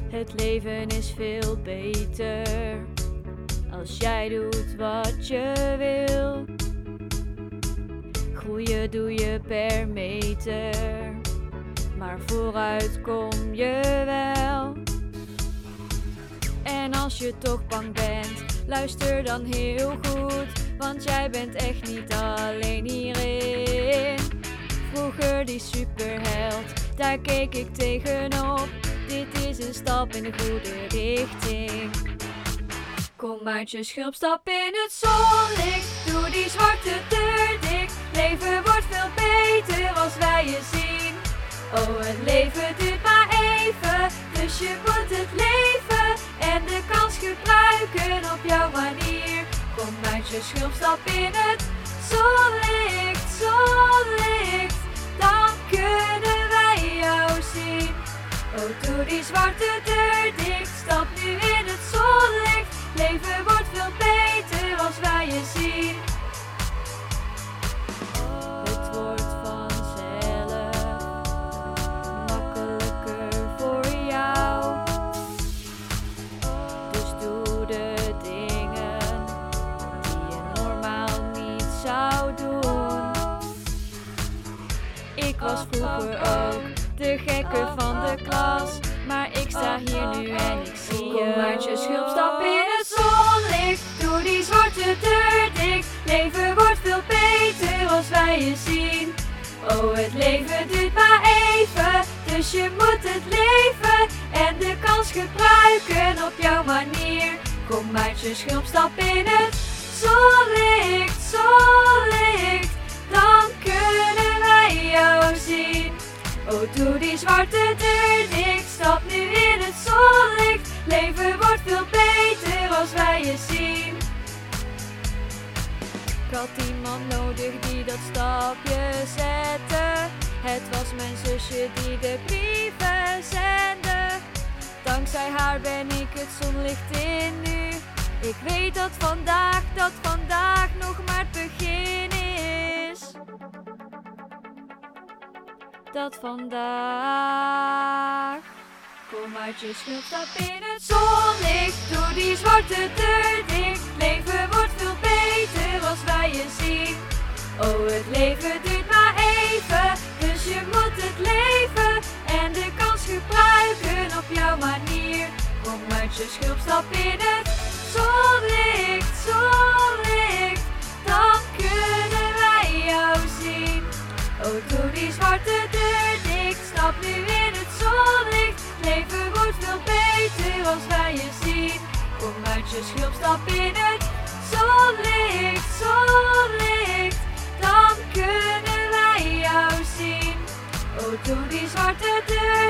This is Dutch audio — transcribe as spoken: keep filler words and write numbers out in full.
Het leven is veel beter als jij doet wat je wil. Groeien doe je per meter, maar vooruit kom je wel. En als je toch bang bent, luister dan heel goed, want jij bent echt niet alleen hierin. Vroeger die superheld, daar keek ik tegenop. Dit is een stap in de goede richting. Kom uit je schulp, stap in het zonlicht. Doe die zwarte deur dicht. Leven wordt veel beter als wij je zien. Oh, het leven duurt maar even, dus je moet het leven en de kans gebruiken op jouw manier. Kom uit je schulp, stap in het zonlicht, zonlicht. Dan kunnen wij jou zien. Oh, doe die zwarte deur dicht, stap nu in het zonlicht. Leven wordt veel beter als wij je zien. Het wordt vanzelf makkelijker voor jou. Dus doe de dingen die je normaal niet zou doen. Ik was vroeger ook de gekke van de klas, maar ik sta hier nu en ik zie je. Kom uit je schulp, stap in het zonlicht. Doe die zwarte deur dicht. Leven wordt veel beter als wij je zien. Oh, het leven duurt maar even, dus je moet het leven en de kans gebruiken op jouw manier. Kom uit je schulp, stap in het zonlicht, zonlicht. Dan kunnen wij jou zien. Oh, doe die zwarte deur dicht, stap nu in het zonlicht. Leven wordt veel beter als wij je zien. Ik had iemand nodig die dat stapje zette. Het was mijn zusje die de brieven zende. Dankzij haar ben ik het zonlicht in nu. Ik weet dat vandaag, dat vandaag nog maar het begin is. Dat vandaag. Kom uit je schulp, stap in het zonlicht. Doe die zwarte deur dicht. Leven wordt veel beter als wij je zien. Oh, het leven duurt maar even, dus je moet het leven en de kans gebruiken op jouw manier. Kom uit je schulp, stap in het zonlicht, zonlicht. Dan kunnen wij jou zien. Oh, doe die zwarte deur dicht, stap nu in het zonlicht. Leven wordt veel beter als wij je zien. Kom uit je schulp, stap in het zonlicht, zonlicht. Dan kunnen wij jou zien. Oh, doe die zwarte deur